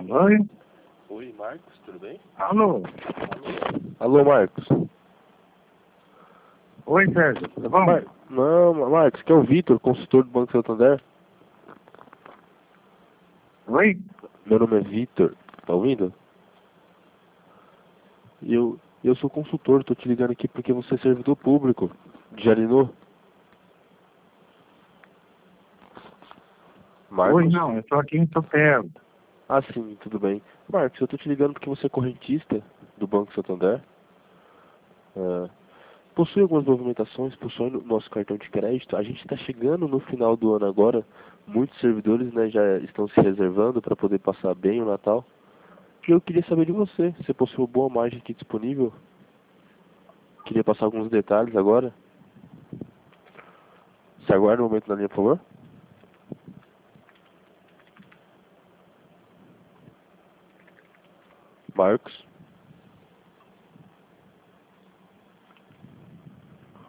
Oi? Oi, Marcos, tudo bem? Alô? Alô, Marcos. Oi, Sérgio, tudo bom? Não, Marcos, que é o Vitor, consultor do Banco Santander. Oi? Meu nome é Vitor, tá ouvindo? E eu sou consultor, tô te ligando aqui porque você é servidor público de Jarinu. Marcos? Oi, não, eu tô aqui em Tupelo. Ah, sim, tudo bem. Marcos, eu tô te ligando porque você é correntista do Banco Santander. Ah, possui algumas movimentações, possui o nosso cartão de crédito. A gente está chegando no final do ano agora. Muitos servidores, né, já estão se reservando para poder passar bem o Natal. E eu queria saber de você. Você possui uma boa margem aqui disponível? Queria passar alguns detalhes agora. Você aguarda um momento na linha, por favor? Marcos?